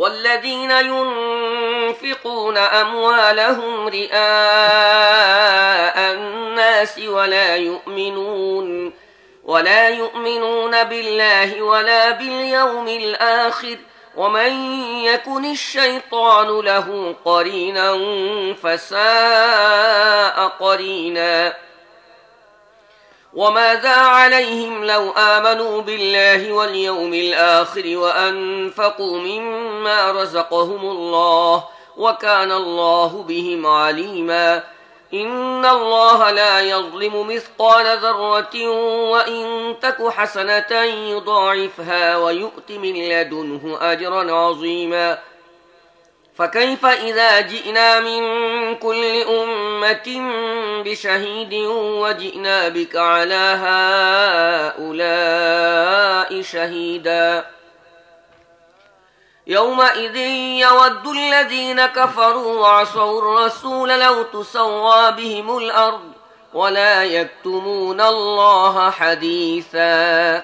والذين ينفقون أموالهم رئاء الناس ولا يؤمنون بالله ولا باليوم الآخر ومن يكن الشيطان له قرينا فساء قرينا وماذا عليهم لو آمنوا بالله واليوم الآخر وأنفقوا مما رزقهم الله وكان الله بهم عليما إن الله لا يظلم مثقال ذرة وإن تك حسنة يضاعفها ويؤت من لدنه أجرا عظيما فكيف إذا جئنا من كل أمة بشهيد وجئنا بك على هؤلاء شهيدا يومئذ يود الذين كفروا وعصوا الرسول لو تسوى بهم الأرض ولا يكتمون الله حديثا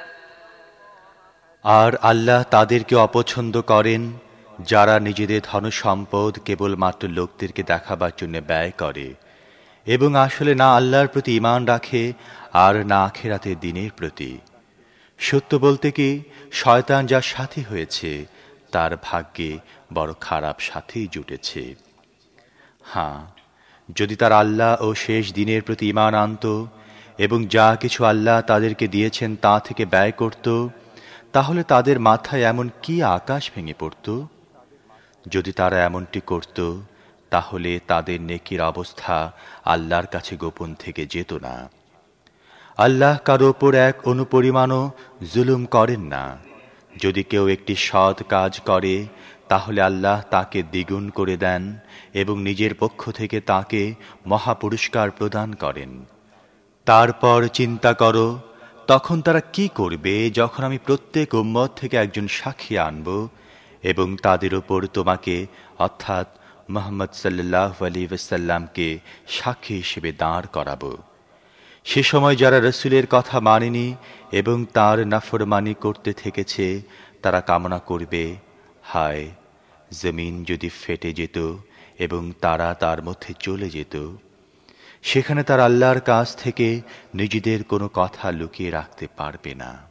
আর আল্লাহ তাদেরকে অপছন্দ করেন যারা নিজেদের ধনসম্পদ কেবলমাত্র লোকদেরকে দেখাবার জন্য ব্যয় করে এবং আসলে না আল্লাহর প্রতি ঈমান রাখে আর না আখিরাতের দিনের প্রতি। সত্য বলতে কি, শয়তান যার সাথী হয়েছে তার ভাগ্যে বড় খারাপ সাথী জুটেছে। হ্যাঁ, যদি তার আল্লাহ ও শেষ দিনের প্রতি ঈমান আনত এবং যা কিছু আল্লাহ তাদেরকে দিয়েছেন তা থেকে ব্যয় করত, তাহলে তাদের মাথায় এমন কি আকাশ ভেঙে পড়ত? যদি তারা এমনটি করত তাহলে তাদের নেকির অবস্থা আল্লাহর কাছে গোপন থেকে যেত না। আল্লাহ কারো ওপর এক অনুপরিমাণও জুলুম করেন না। যদি কেউ একটি সৎ কাজ করে তাহলে আল্লাহ তাকে দ্বিগুণ করে দেন এবং নিজের পক্ষ থেকে তাকে মহাপুরস্কার প্রদান করেন। তারপর চিন্তা করো, তখন তারা কি করবে যখন আমি প্রত্যেক উম্মত থেকে একজন সাক্ষী আনব এবং তাদের উপর তোমাকে অর্থাৎ মুহাম্মদ সাল্লাল্লাহু আলাইহি ওয়াসাল্লামকে সাক্ষী হিসেবে দাঁড় করাবো। সে সময় যারা রসুলের কথা মানেনি এবং তার নাফরমানি করতে থেকেছে তারা কামনা করবে, হায় জমিন যদি ফেটে যেত এবং তারা তার মধ্যে চলে যেত। সেখানে তার আল্লাহর কাছ থেকে নিজেদের কোনো কথা লুকিয়ে রাখতে পারবে না।